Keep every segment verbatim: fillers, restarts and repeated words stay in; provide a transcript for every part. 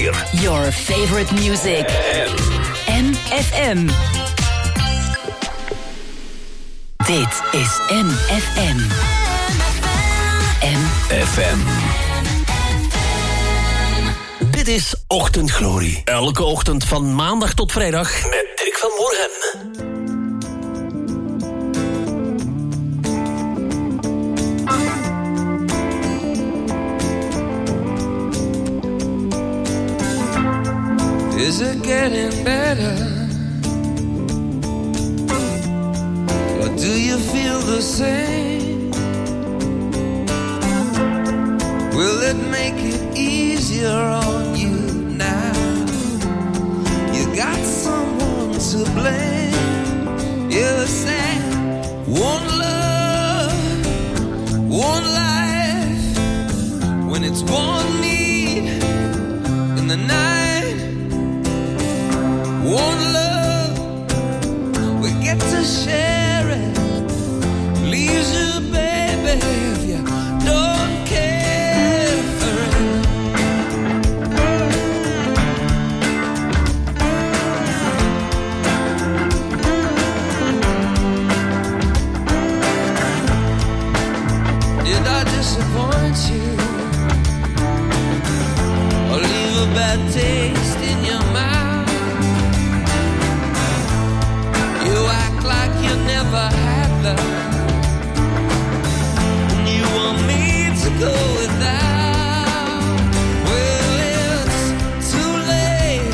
vier. Your favorite music. M F M. Dit is M F M. M F M. Dit is Ochtendglorie. Elke ochtend van maandag tot vrijdag met Dirk van Moerhem. Is it getting better? Or do you feel the same? Will it make it easier on you now? You got someone to blame. You're sad. One love, one life. When it's one need in the night. One love, we get to share it. Leaves you, baby, if you don't care for it. Did I disappoint you? Or leave a bad taste in your mouth? Like you never had love, and you want me to go without. Well, it's too late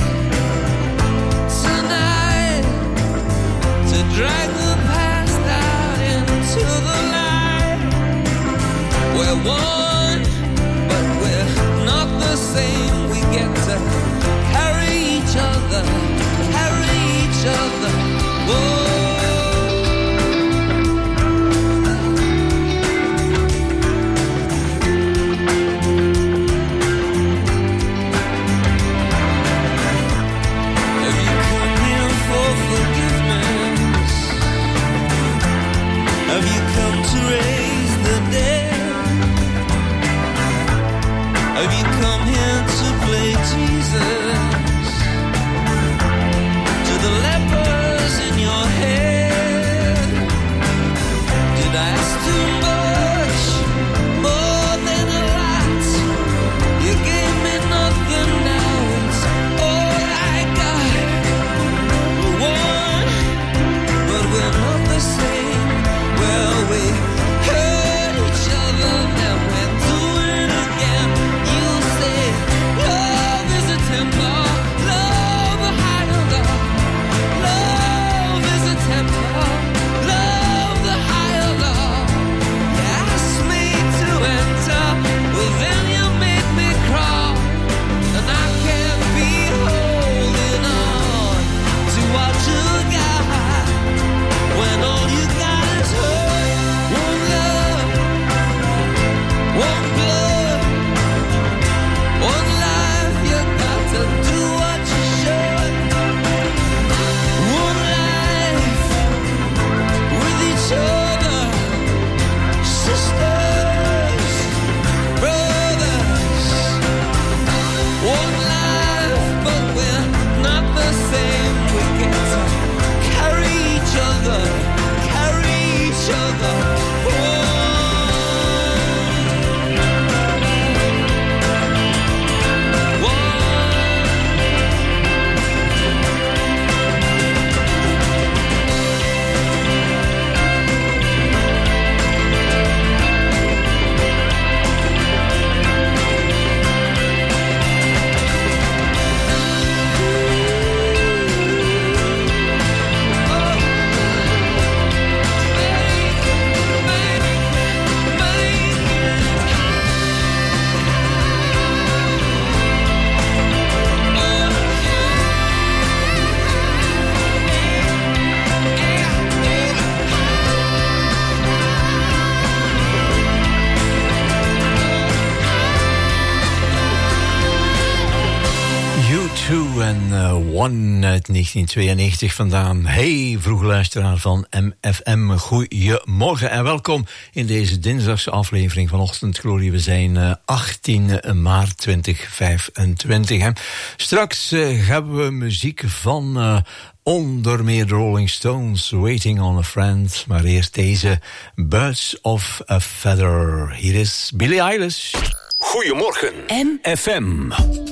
tonight to drag the past out into the light. We're one, but we're not the same. We get to carry each other, carry each other. Whoa. One uit negentien tweeënnegentig vandaan. Hey, vroege luisteraar van M F M. Goeiemorgen en welkom in deze dinsdagse aflevering van Ochtendglorie. We zijn uh, achttien maart tweeduizend vijfentwintig. Hè. Straks uh, hebben we muziek van uh, onder meer de Rolling Stones, Waiting on a Friend. Maar eerst deze Birds of a Feather. Hier is Billie Eilish. Goedemorgen, M F M.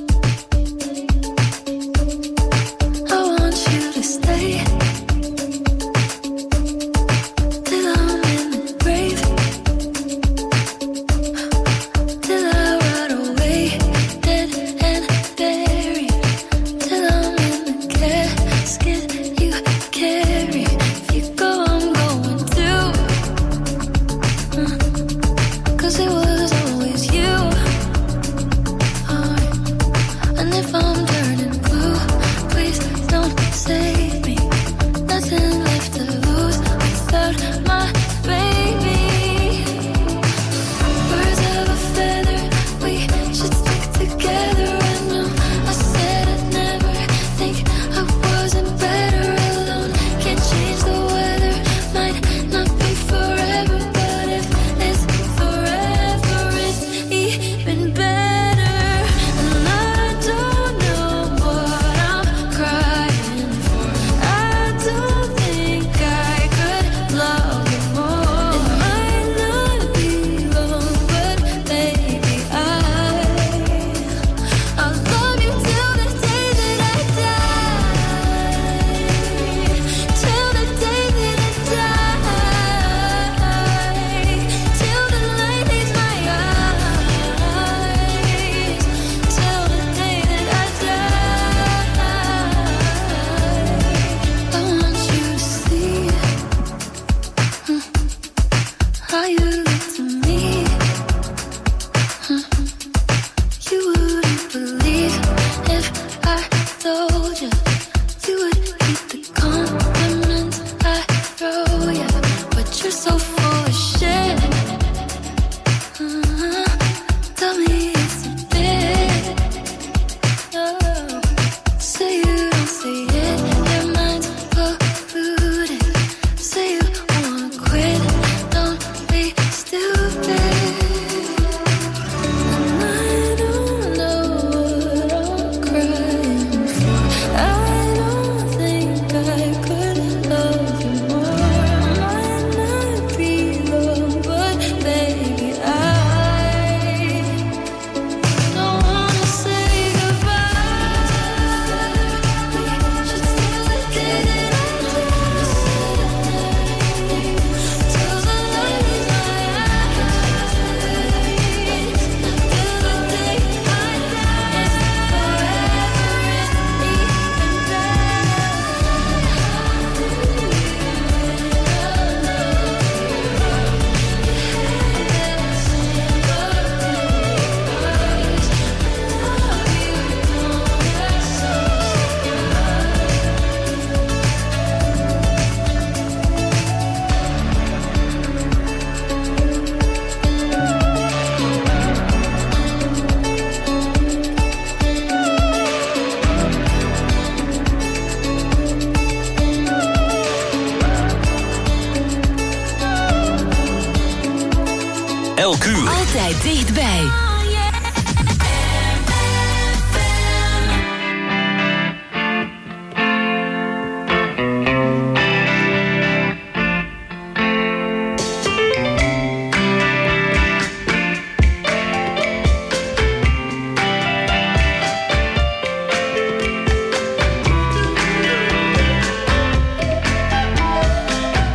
Elk uur. Altijd dichtbij.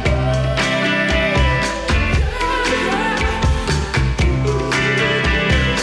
Yeah.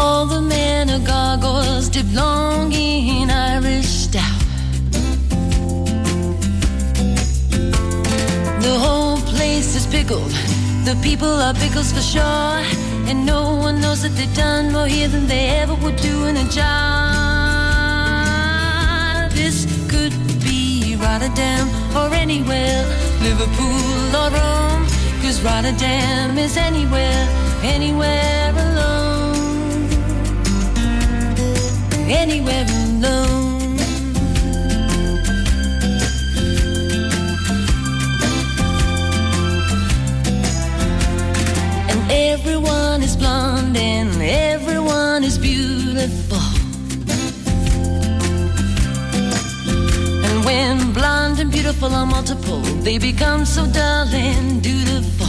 All the men are gargoyles dipped long in Irish stout. The whole place is pickled. The people are pickles for sure. And no one knows that they've done more here than they ever would do in a jar. This could be Rotterdam or anywhere, Liverpool or Rome, 'cause Rotterdam is anywhere, anywhere alone, anywhere alone. Everyone is blonde and everyone is beautiful. And when blonde and beautiful are multiple, they become so dull and dutiful.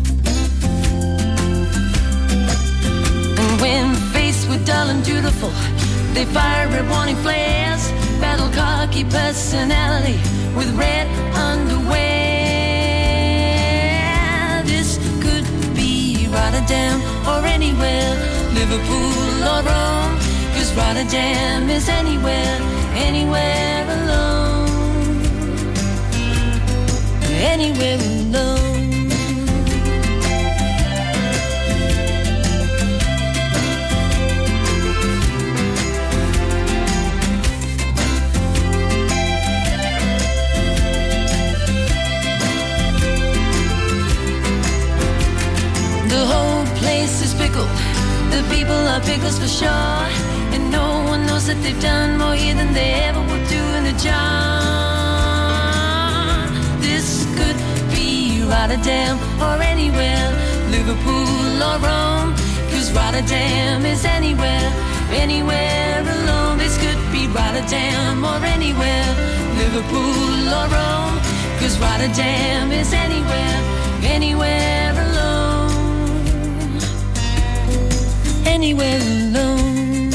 And when faced with dull and dutiful, they fire red warning flares, battle cocky personality with red underwear. Rotterdam or anywhere, Liverpool or Rome, 'cause Rotterdam is anywhere, anywhere alone, anywhere alone. The whole place is pickled. The people are pickles for sure. And no one knows that they've done more here than they ever would do in a jar. This could be Rotterdam or anywhere, Liverpool or Rome, 'cause Rotterdam is anywhere, anywhere alone. This could be Rotterdam or anywhere, Liverpool or Rome, 'cause Rotterdam is anywhere, anywhere alone, anywhere alone,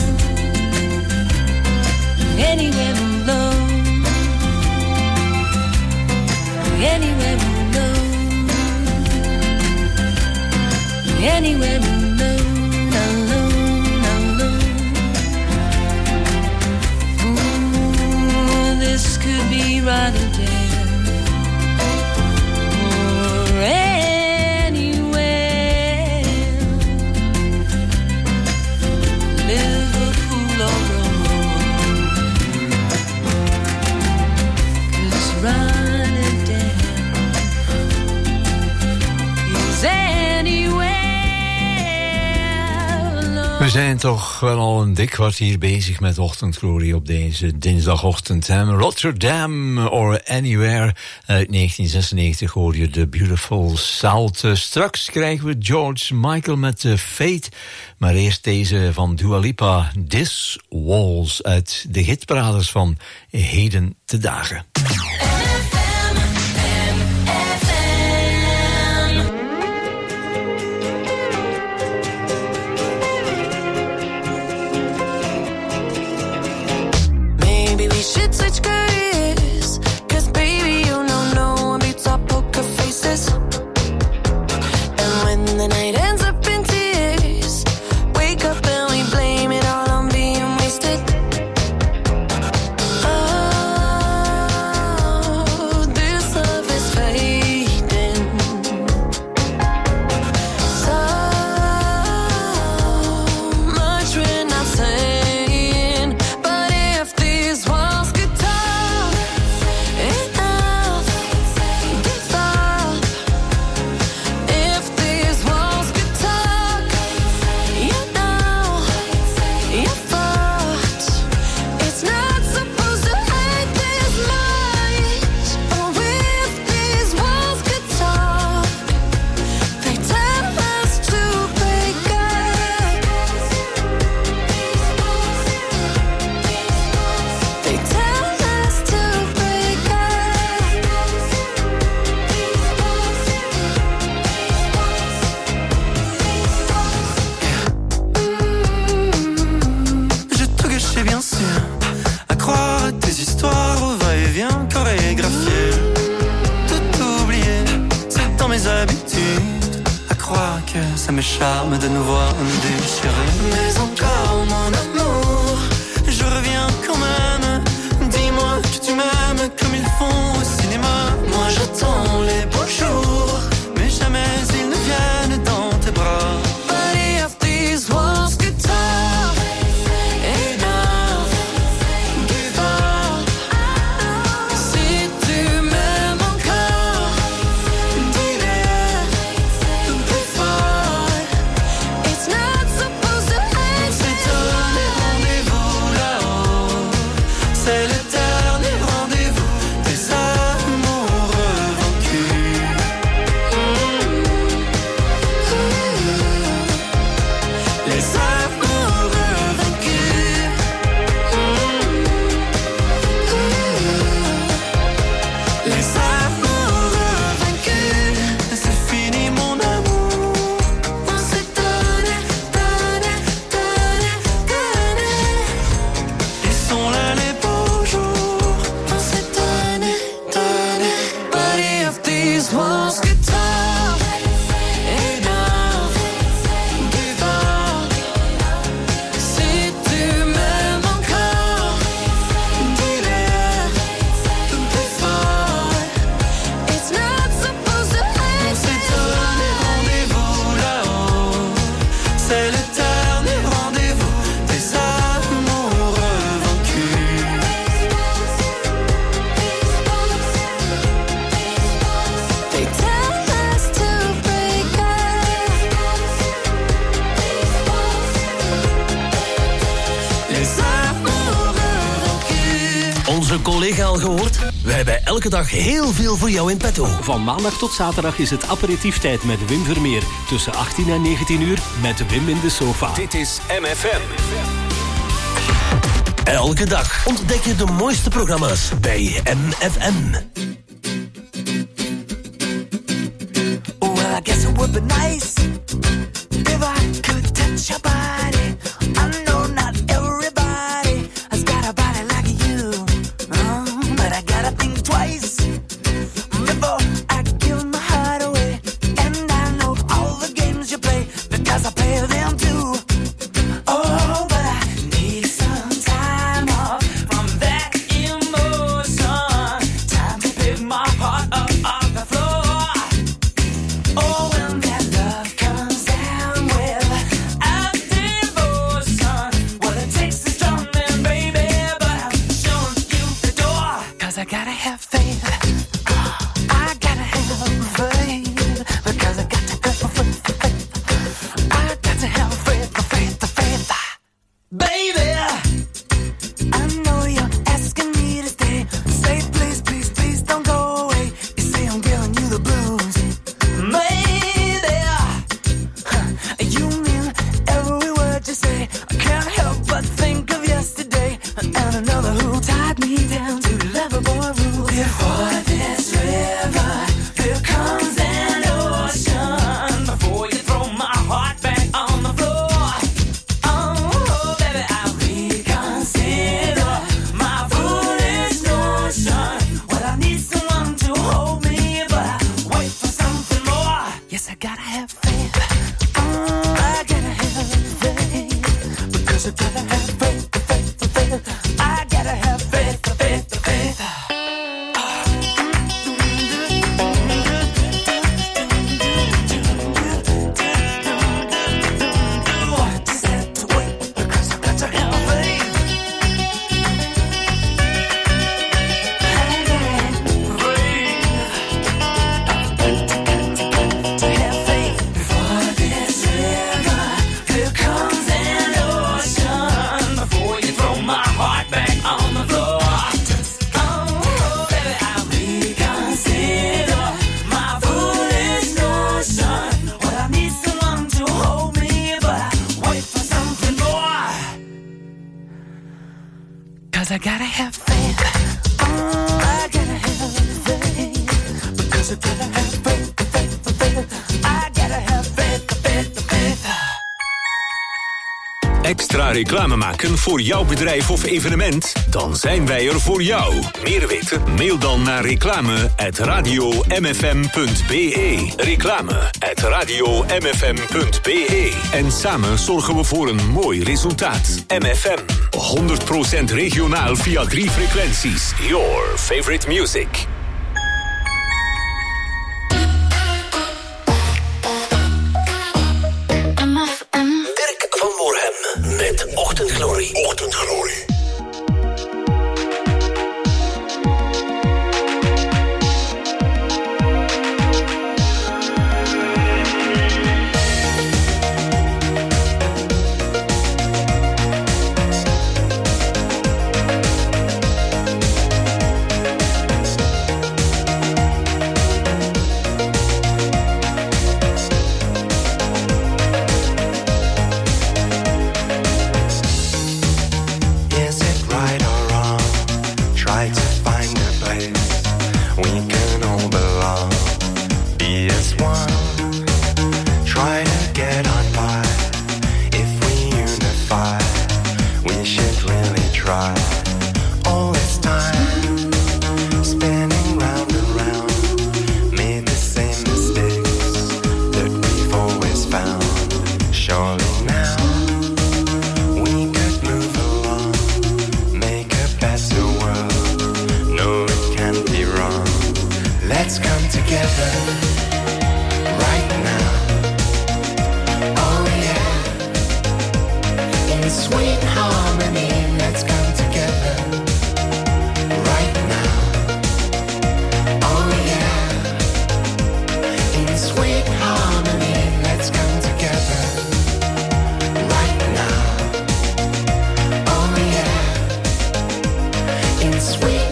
anywhere alone, anywhere alone, anywhere alone, alone, alone. Ooh, this could be Rotterdam or anywhere, Liverpool or Rome, 'cause Rotterdam is anywhere alone. We zijn toch wel al een dik kwartier bezig met Ochtendglorie op deze dinsdagochtend. Rotterdam or Anywhere uit negentien zesennegentig hoor je The Beautiful South. Straks krijgen we George Michael met The Fate. Maar eerst deze van Dua Lipa, This Walls uit de hitparades van heden te dagen. Should switch careers, 'cause baby you know no one beats our poker faces. And when the night ends up in tears, wake up and we blame it all on being wasted. Oh, this love is fading. So much we're not saying, but if these walls could talk, enough, give up. If these walls could talk, you know, you're fucked. It's not supposed to hurt this much. Oh, if these walls could talk, they tell us to break up. They tell us to break up. J'ai tout gâché bien sûr, à croire à tes histoires au va-et-vient chorégraphié. Tout oublié, c'est dans mes habitudes, à croire que ça me charme de nous voir déchirés. Mes onze collega al gehoord? We hebben elke dag heel veel voor jou in petto. Van maandag tot zaterdag is het aperitieftijd met Wim Vermeer. Tussen achttien en negentien uur met Wim in de sofa. Dit is M F M. Elke dag ontdek je de mooiste programma's bij M F M. Well, I guess it would be nice if I could touch your body. I know not everybody has got a body like you, um, but I gotta think twice before I give my heart away. And I know all the games you play because I play them too. Oh, but I need some time off from that emotion. Time to pick my heart up off the floor. Oh, when that love comes down without devotion, well, it takes a strong man, baby, but I'm showing you the door. Cause I gotta have faith. I gotta have faith. Because I got to go for faith. I got to have faith, the faith, the faith. Baby, I know you're asking me to stay. Say please, please, please don't go away. You say I'm giving you the blues. Maybe you mean every word you say. I can't help but think of yesterday and another who tied me down to lovable rules. Before this river becomes an ocean, before you throw my heart back on the floor. Oh, baby, I reconsider my foolish notion. Well, I need someone to hold me, but I wait for something more. Yes, I gotta have faith. Oh, I gotta have faith. Because I gotta have faith, the faith, the faith. I gotta have faith, the faith, the faith. Just have to wait because I got to have faith. I gotta have faith. To have faith before this river becomes an ocean, before you throw my heart back on the floor. Oh, baby, I reconsider my foolish notion. Well, I need someone to hold me, but I wait for something more. Cause I gotta have faith. Oh, I gotta have faith. Because I gotta have faith, the faith, the faith. I gotta have faith, the faith, the faith. Extra reclame maken voor jouw bedrijf of evenement? Dan zijn wij er voor jou. Meer weten? Mail dan naar reclame at radio m f m punt b e. Reclame at radio m f m punt b e. En samen zorgen we voor een mooi resultaat. M F M. honderd procent regionaal via drie frequenties. Your favorite music. Dirk van Moorhem met Ochtendglorie. Ochtendglorie. Sweet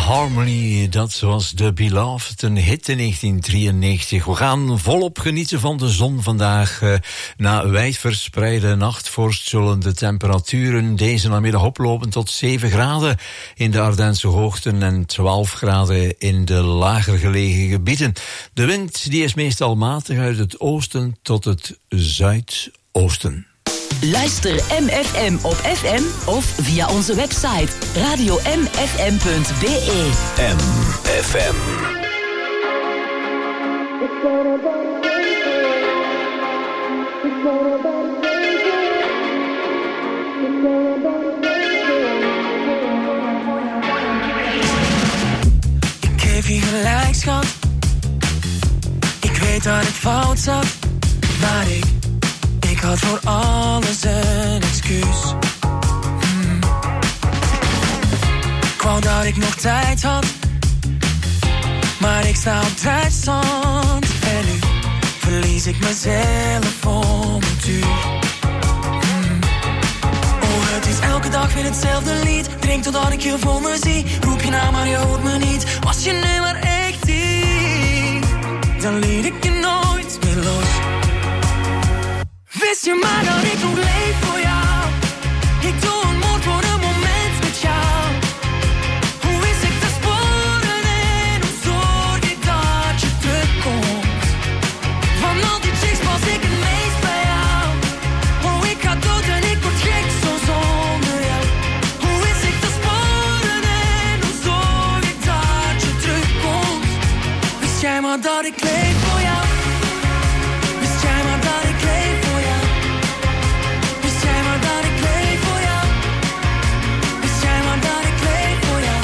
Harmony, dat was The Beloved, een hit in negentien drieënnegentig. We gaan volop genieten van de zon vandaag. Uh, na wijdverspreide nachtvorst zullen de temperaturen deze namiddag oplopen tot zeven graden in de Ardense hoogten en twaalf graden in de lager gelegen gebieden. De wind die is meestal matig uit het oosten tot het zuidoosten. Luister M F M op F M of via onze website radio m f m punt b e. M F M. Ik geef je gelijk, schat. Ik weet dat ik fout zat, maar ik Ik had voor alles een excuus. hmm. Ik wou dat ik nog tijd had, maar ik sta op drijfstand. En nu verlies ik mezelf om het uur. hmm. Oh, het is elke dag weer hetzelfde lied. Drink totdat ik je voor me zie. Roep je naam maar je hoort me niet. Was je nu maar echt hier, dan liet ik je nooit meer los. Wist je maar dat ik nog leef voor jou? Ik doe een moord voor een moment met jou. Hoe wist ik te sporen en hoe zorg ik dat je terugkomt? Van al die chicks pas ik het meest bij jou. Oh, ik ga dood en ik word gek zo zonder jou. Hoe wist ik te sporen en hoe zorg ik dat je terugkomt? Wist jij maar dat ik leef voor jou? Wist jij maar dat ik leef voor jou? Wist jij maar dat ik leef voor jou? Wist jij maar dat ik leef voor jou?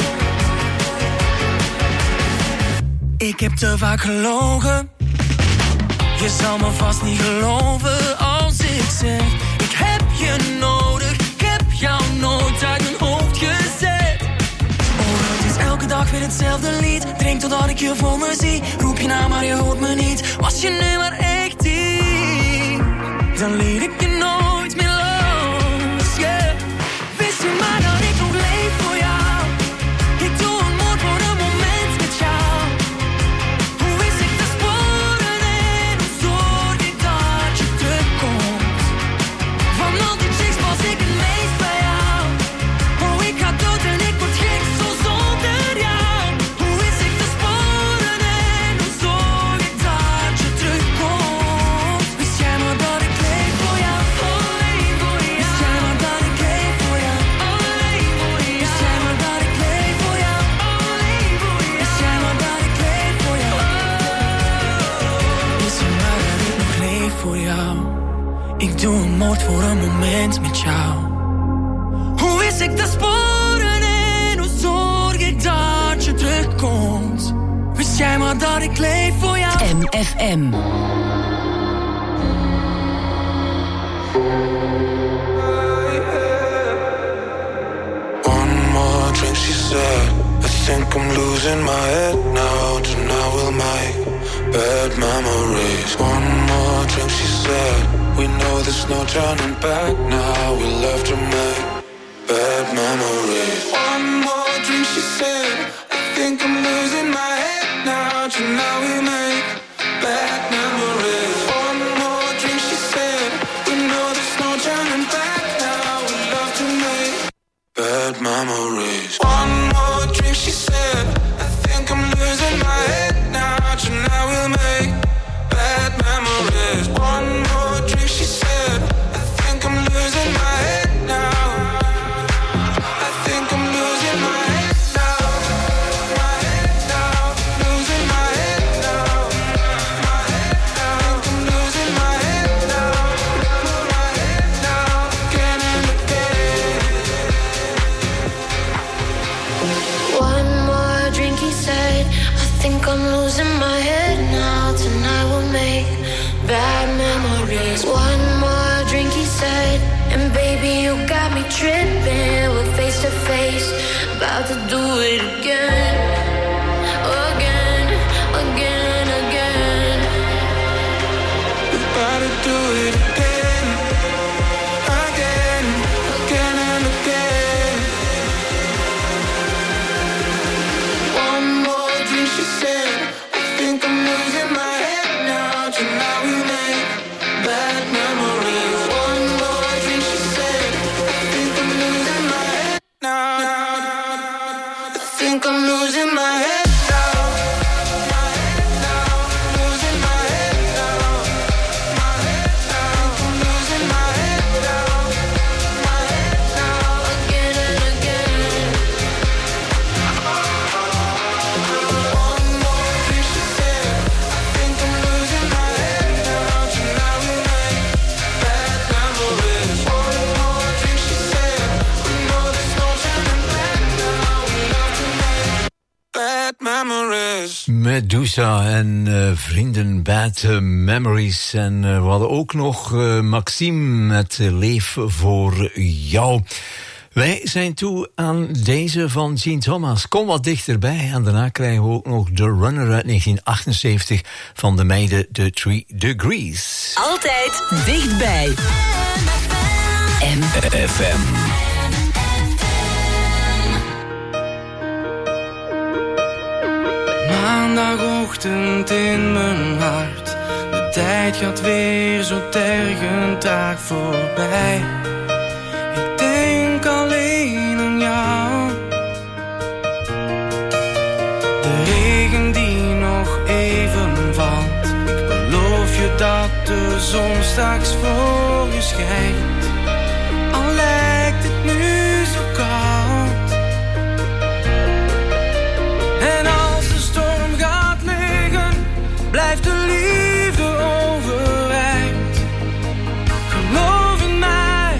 Ik heb te vaak gelogen. Je zal me vast niet geloven als ik zeg ik heb je nodig. Ik heb jou nooit uit mijn hoofd gezet. Oh, het is elke dag weer hetzelfde lied. Drink totdat ik je voor me zie. Roep je naam maar je hoort me niet. Was je nu maar echt hier, dan liet ik je nooit meer los, yeah. Wist je maar dat ik nog leef voor jou? Ik doe een moord voor een moment met jou. Hoe wist ik te sporen en hoe zorg ik dat je terugkomt? Van al die chicks pas ik het meest bij jou. Oh, ik ga dood en ik word gek zo zonder jou. Hoe wist ik te sporen en hoe zorg ik dat je terugkomt? Wist jij maar dat ik leef voor jou? Alleen voor jou. Wist jij maar dat ik leef voor jou? Alleen voor jou. Wist jij maar dat ik leef voor jou? Alleen voor jou. Wist jij maar dat ik leef voor jou? Wist je maar dat ik nog leef voor jou? Ik doe een moord voor een moment met jou. Hoe wist ik te sporen en hoe zorg ik dat je terugkomt? Wist jij maar dat ik leef voor jou? M F M. One more drink, she said. I think I'm losing my head now. Tonight we'll make bad memories. One more drink, she said. We know there's no turning back now. We'll have to make bad memories. One more drink, she said. I think I'm losing my head now. Tonight we'll make bad memories. One more drink, she said. We know there's no turning back now. We'll have to make bad memories. One more drink, she said. I think I'm losing my head now. Tonight we'll make bad memories. One more drink, she said. I think I'm losing my head now. I think I'm losing my head now. My head now. Losing my head now. My head now. I think I'm losing my head now. My head now. Again and again. One more drink, he said. I think I'm losing my head now. Tonight we'll make bad memories. One more drink, he said. And baby, you got me tripping. We're face to face, about to do it again. Again, again, again. We're about to do it again. Again, again and again. Medusa en uh, vrienden Bad uh, Memories. En uh, we hadden ook nog uh, Maxime met uh, Leef voor jou. Wij zijn toe aan deze van Gene Thomas. Kom wat dichterbij. En daarna krijgen we ook nog The Runner uit negentien achtenzeventig van de meiden The Three Degrees. Altijd dichtbij. M F M. Maandagochtend in mijn hart. De tijd gaat weer zo tergend traag voorbij. Ik denk alleen aan jou. De regen die nog even valt. Ik beloof je dat de zon straks voor je schijnt. Al lijkt het nu zo koud. En als de storm gaat liggen, blijft de liefde overeind. Geloof in mij,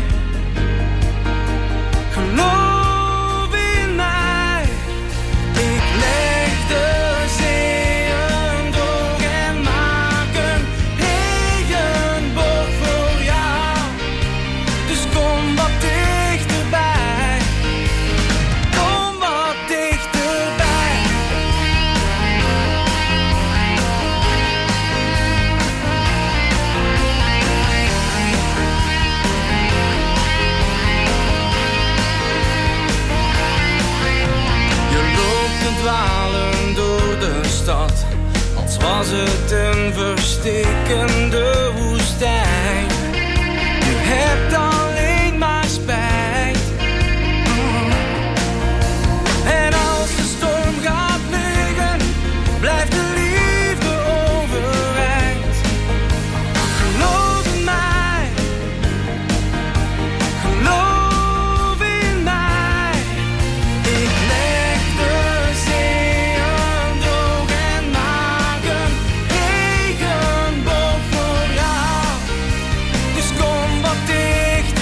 geloof in mij. Ik leg de zeeën droog en maak een regenboog voor jou. Dus kom wat dichterbij, kom wat dichterbij. Je loopt te dwalen door de stad, als was het een verstikkende woestijn. Je hebt alleen maar spijt. En als de storm gaat liggen, blijft de liefde overeind. Geloof in mij, geloof in mij. Ik leg de zeeën droog en maak een regenboog voor jou. Dus kom wat dichter.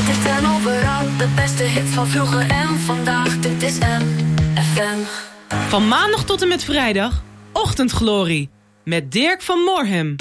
Altijd en overal, de beste hits van vroeger en vandaag. Dit is M F M. Van maandag tot en met vrijdag, Ochtendglorie. Met Dirk van Moorhem.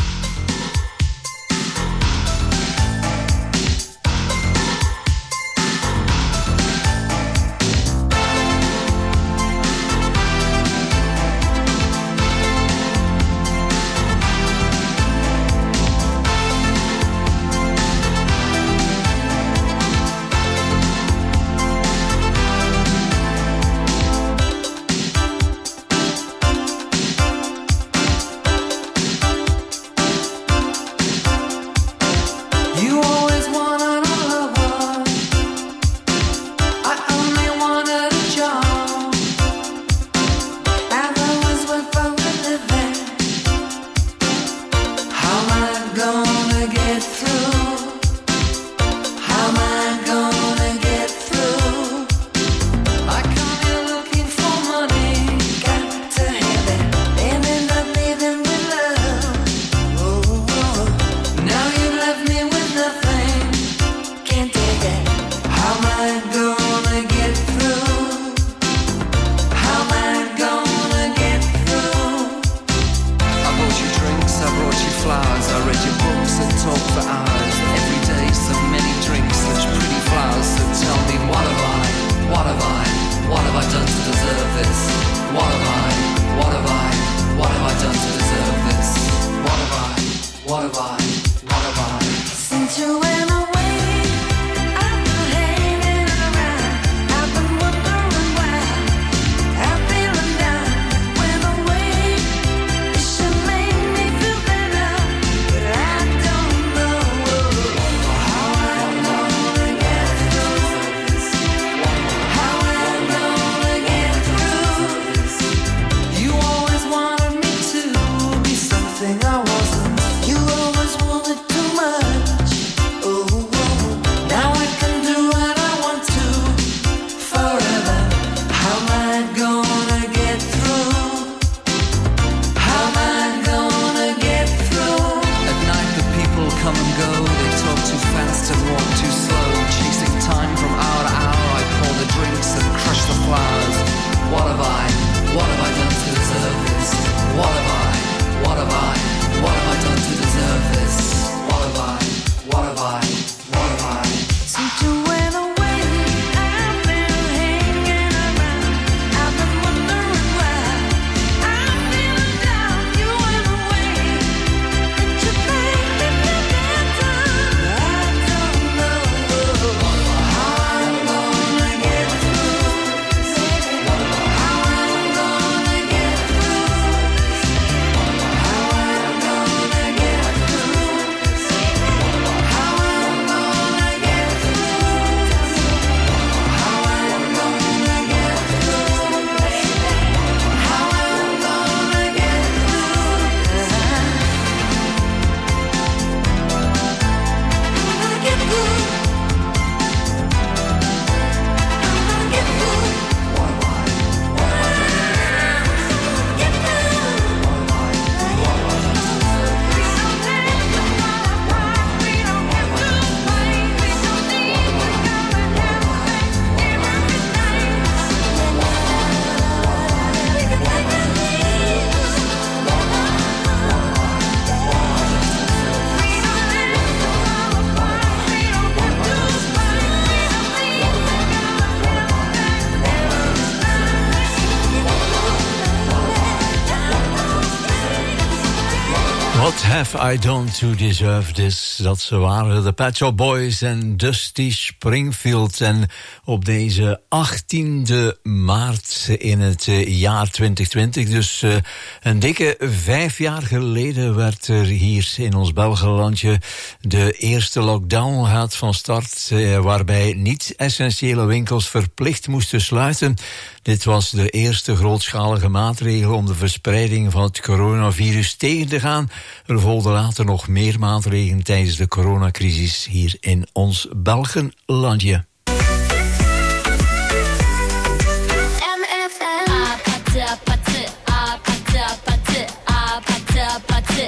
What have I done to deserve this? Dat ze waren de Pet Shop Boys en Dusty Springfield. En op deze achttiende maart in het jaar twintig twintig, dus uh, een dikke vijf jaar geleden, werd er hier in ons Belgenlandje de eerste lockdown gaat van start, uh, waarbij niet-essentiële winkels verplicht moesten sluiten. Dit was de eerste grootschalige maatregel om de verspreiding van het coronavirus tegen te gaan. Er volgden later nog meer maatregelen tijdens de coronacrisis hier in ons Belgenlandje.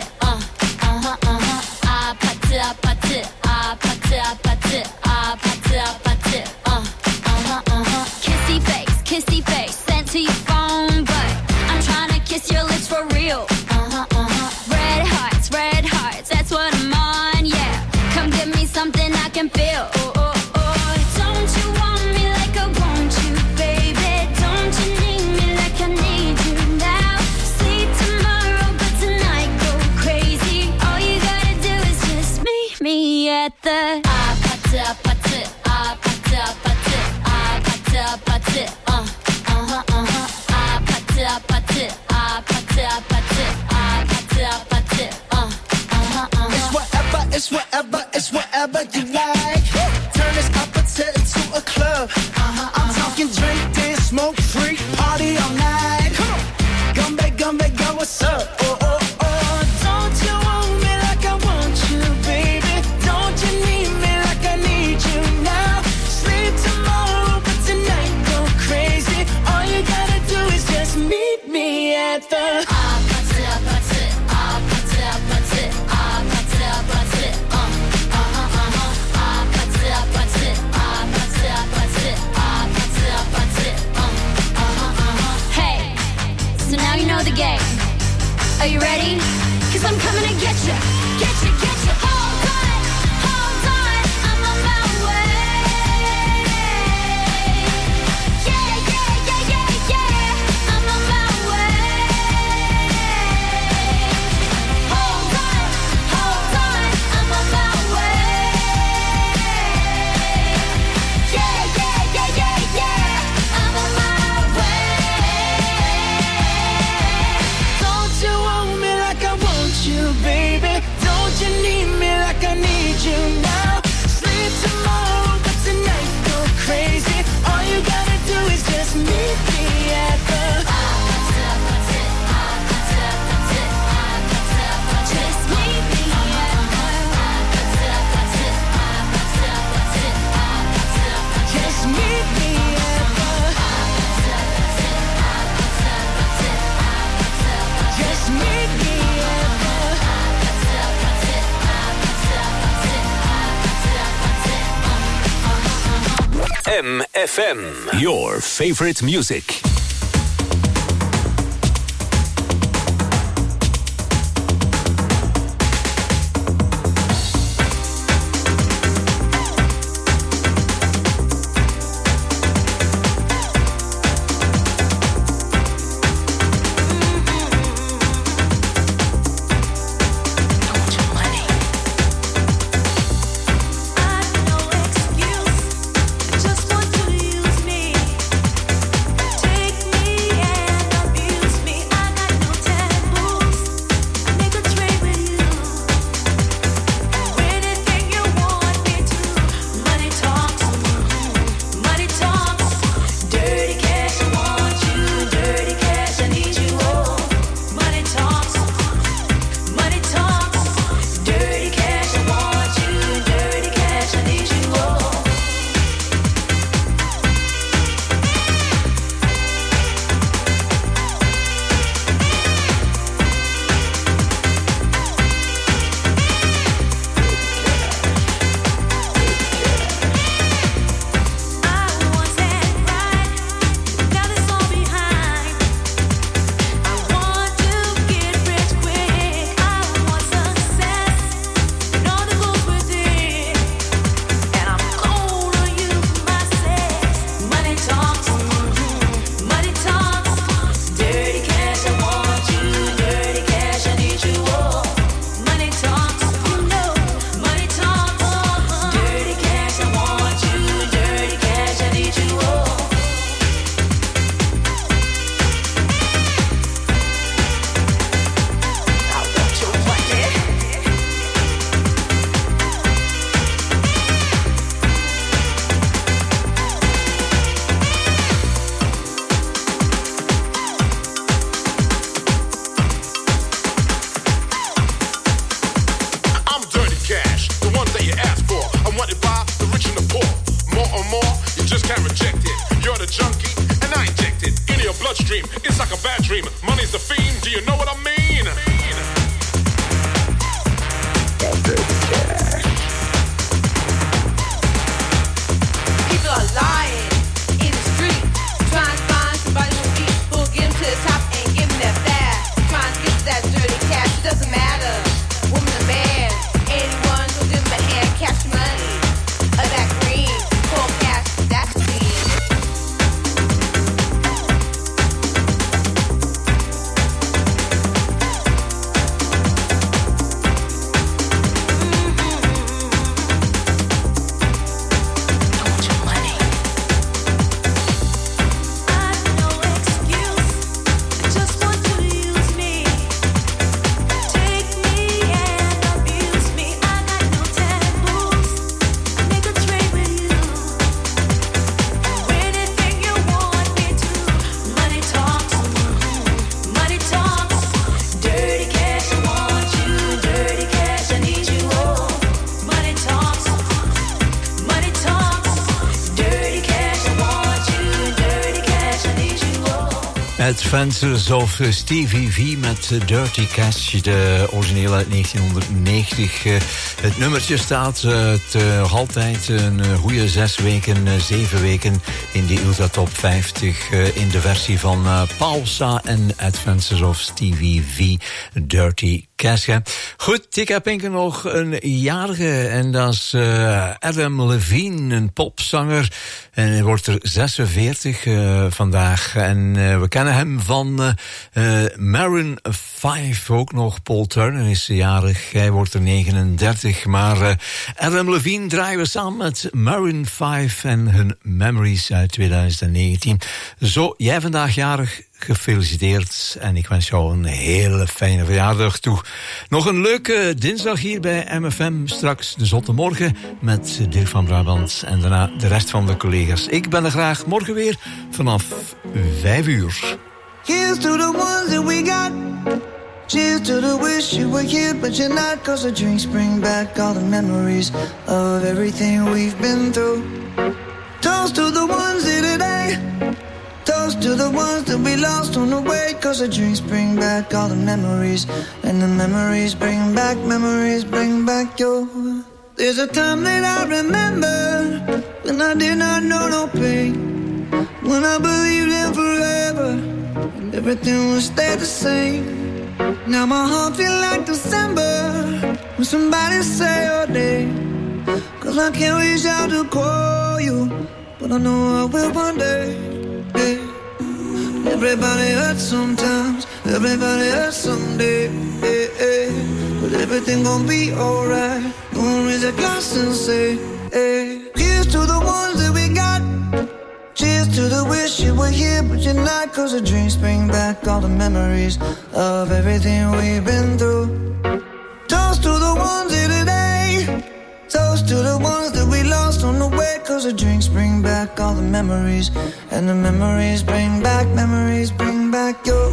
Uh, uh-huh, uh-huh. smoke free, party all night. Come on. Gumbe, Gumbe, go, what's up? Oh, oh, oh. Don't you want me like I want you, baby? Don't you need me like I need you now? Sleep tomorrow, but tonight go crazy. All you gotta do is just meet me at the Ah, party, ah, party, ah, party, ah, party, ah, party, ah, party, uh, uh-huh, uh-huh. Ah, party, ah, party, ah, party, ah, party, ah, party, ah, party, uh, uh-huh, uh-huh. Hey, so now you know the game. Are you ready? 'Cause I'm coming to get you, get you, get you. Hold on, hold on, I'm on my way. Yeah, yeah, yeah, yeah, yeah, I'm on my way. Hold on, hold on, I'm on my way. Yeah, yeah, yeah, yeah, yeah, I'm on my way. Don't you want me like I want you, baby? Don't you need me like I need you now? Sleep tomorrow, but tonight go crazy. All you gotta do is just meet me at the Just meet me Just meet me at the Just meet me at M F M, your favorite music. Just want to use me. Take bloodstream. It's like a bad dream. Money's the fiend. Do you know what I mean? People are lying in the street, trying to find somebody who'll be, who'll get them to the top and give them that fast. Trying to get to that dirty cash. It doesn't matter, woman or man. Anyone who'll give them a hand, cash money, or that green, cold cash, that's clean. Adventures of Stevie V met Dirty Cash, de origineel uit negentienhonderdnegentig. Het nummertje staat het, uh, nog altijd een uh, goede zes weken, uh, zeven weken in de Ultra Top vijftig. Uh, in de versie van uh, Paulsa en Adventures of Stevie V, Dirty Cash. Goed, ik heb enkel nog een jarige en dat is uh, Adam Levine, een popzanger. En hij wordt er zesenveertig uh, vandaag. En uh, we kennen hem van uh, uh, Maroon vijf ook nog. Paul Turner is jarig, hij wordt er negenendertig. Maar uh, Adam Levine draaien we samen met Maroon vijf en hun Memories uit twintig negentien. Zo, jij vandaag jarig, gefeliciteerd. En ik wens jou een hele fijne verjaardag toe. Nog een leuke dinsdag hier bij M F M. Straks de Zotte Morgen met Dirk van Brabant. En daarna de rest van de collega's. Ik ben er graag morgen weer vanaf vijf uur. Here's to the ones that we got. Cheers to the wish you were here, but you're not. Cause the drinks bring back all the memories of everything we've been through. Toast to the ones here today. Toast to the ones that we lost on the way. Cause the drinks bring back all the memories. And the memories bring back, memories bring back your. There's a time that I remember when I did not know no pain. When I believed in forever and everything would stay the same. Now my heart feel like December when somebody say your name. Cause I can't reach out to call you, but I know I will one day. Yeah. Everybody hurts sometimes, everybody hurts someday. Yeah, yeah. But everything gon' be alright. Gonna raise a glass and say, hey. Here's to the ones that we got. Cheers to the wish you were here, but you're not. Cause the drinks bring back all the memories of everything we've been through. Toast to the ones here today. Toast to the ones that we lost on the way. Cause the drinks bring back all the memories. And the memories bring back, memories bring back your.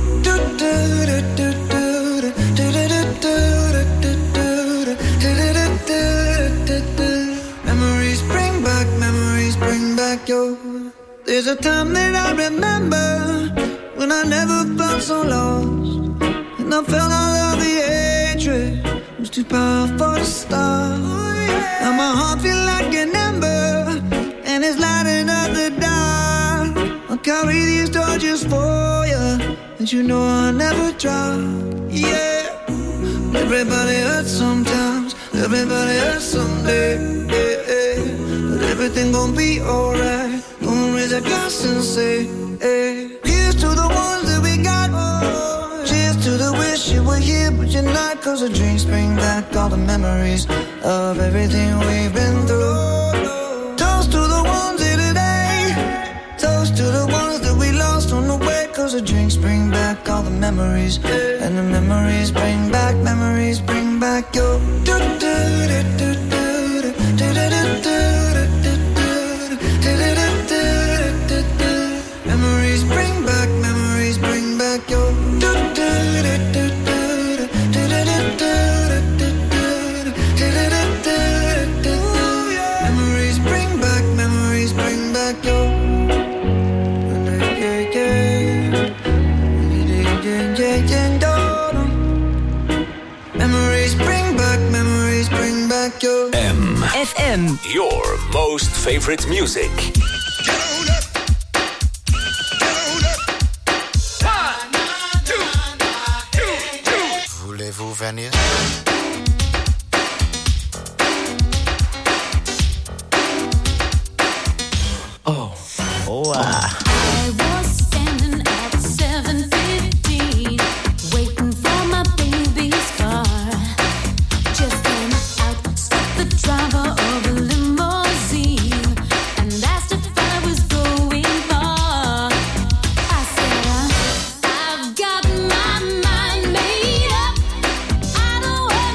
Memories bring back, memories bring back your. There's a time that I remember when I never felt so lost. And I felt all of the hatred was too powerful to stop. Now my heart feel like an ember and it's lighting up the dark. I'll carry these torches for you, and you know I'll never drop. Yeah. Everybody hurts sometimes, everybody hurts someday. Yeah, yeah. But everything gon' be alright. Gonna raise a glass and say, hey. Here's to the ones that we got. Oh, cheers to the wish you were here, but you're not. Cause the drinks bring back all the memories of everything we've been through. Toast to the ones here today. Toast to the ones that we lost on the way. Cause the drinks bring back all the memories. And the memories bring back, memories bring back your. Memories bring back, memories bring back your. Memories bring back, memories bring back your. Memories bring back, memories bring back your. M F M, your most favorite music. Voulez-vous venir? Oh, oh, ah. I was standing at seven fifteen, waiting for my baby's car. Just then out stepped the driver of a limousine and asked if I was going far. I said, I've got my mind made up. I don't have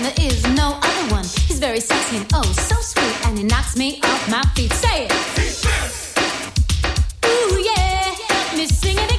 there is no other one. He's very sexy and oh so sweet, and he knocks me off my feet. Say it. Ooh yeah, help me sing it again.